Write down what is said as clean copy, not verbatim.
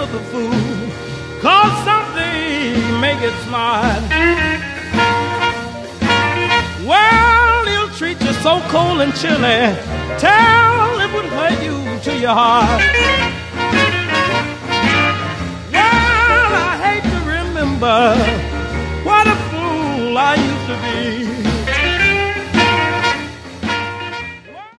with a fool, 'cause something make it smart. Well, he'll treat you so cold and chilly, tell it would hurt you to your heart.